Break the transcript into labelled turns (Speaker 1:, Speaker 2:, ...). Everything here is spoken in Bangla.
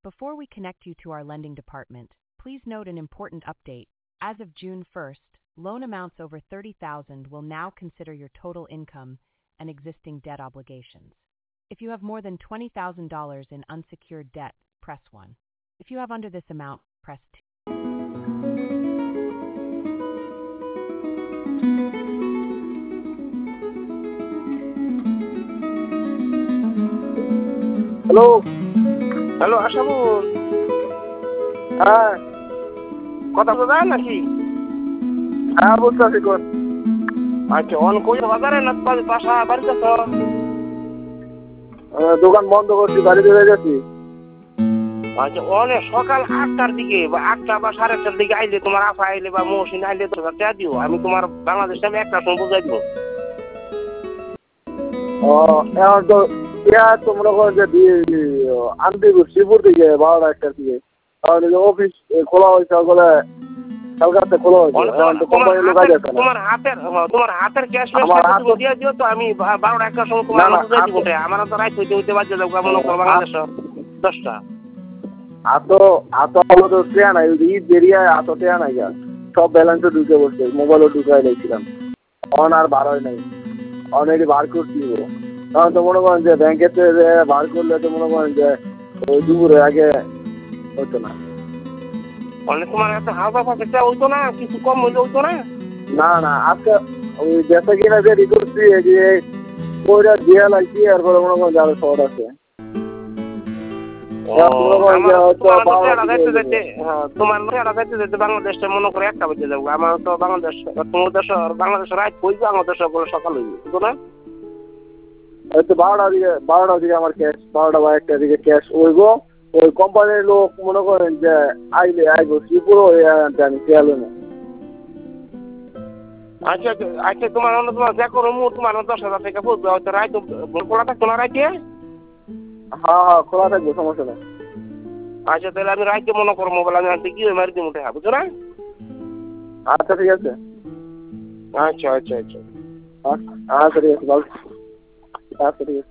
Speaker 1: Before we connect you to our lending department, please note an important update. As of June 1st, loan amounts over $30,000 will now consider your total income and existing debt obligations. If you have more than $20,000 in unsecured debt, press 1. If you have under this amount, press 2.
Speaker 2: Hello Ashabul,
Speaker 3: হ্যাঁ
Speaker 2: কথা বলা যায় নাকি?
Speaker 3: হ্যাঁ বুঝতেছি কোন।
Speaker 2: আচ্ছা, অন কই বাজারে না বাসা বাড়িতে তো?
Speaker 3: দোকান বন্ধ করছি, বাড়িতে হয়ে গেছি।
Speaker 2: আচ্ছা, অনেক সকাল 8টার দিকে বা 8টা বা 8:30টার দিকে আইলে তোমার আফা আইলে বা মহসিন আইলে তো টাকা দিও, আমি তোমার বাংলাদেশ টাইমে 1টার সময় বুঝাই দিব।
Speaker 3: এখন তো তো মনে করো যে আনতে শ্রীপুর থেকে 12টা 1টার দিকে অফিস খোলা হয়েছে, ওগুলো কালকাতে খোলা হয়েছে। এখন তো কোম্পানির লোক আছে না।
Speaker 2: তোমার হাতের ক্যাশ দিয়ে দিও তো, আমি 12টা 1টার সময় তোমার বুঝাই দিব। আমার তো রাইত হইতে বাজে যাবো, মনে করো বাংলাদেশ 10টা।
Speaker 3: তো ট্রেন নাই, ঈদ বেরিয়ে ট্রেন নাই, সব ব্যালেন্সে ঢুকে বসছে, মোবাইলও ঢুকাই দিয়েছিলাম। অন আর বার হয় নাই, অলরেডি বার করছি। তখন তো মনে করেন যে ব্যাংকের থেকে বার করলে তো মনে করেন যে ওই দুপুরের আগে হতো না।
Speaker 2: তোমার এত হালকা পাশে হইতো না, কিছু কম হইলে হইতো না।
Speaker 3: না আজকে ওই বেচা কিনা যে করছি যে ওইটা দিয়ে লাগছি, এরপরে মনে করেন যে আরো শর্ট আছে।
Speaker 2: বাংলাদেশটা মনে করে 1টা বেজে যাবো। আমার তো বাংলাদেশের রাত হইবে, আমার দেশের সকাল হইবে, বুঝো না?
Speaker 3: 12টার দিকে আমার ক্যাশ, 12টা বা 1টার দিকে ক্যাশ হইব। ওই কোম্পানির লোক মনে করেন যে আইবো শ্রীপুরও আমি খেয়াল না।
Speaker 2: আচ্ছা, তোমার যা করো তোমার 10,000 টাকা পড়বে। হয়তো রাইত খোলা থাকতো না রাইতে?
Speaker 3: হ্যাঁ খোলা থাকবে, সমস্যা নেই।
Speaker 2: আচ্ছা, তাহলে আমি রাইতে মনে করো মোবাইল আমি আনতে গিয়ে মারি দিব, বুঝো না?
Speaker 3: আচ্ছা ঠিক আছে।
Speaker 2: আচ্ছা।
Speaker 3: আচ্ছা ঠিক আছে, ভালো। আচ্ছা ঠিক আছে।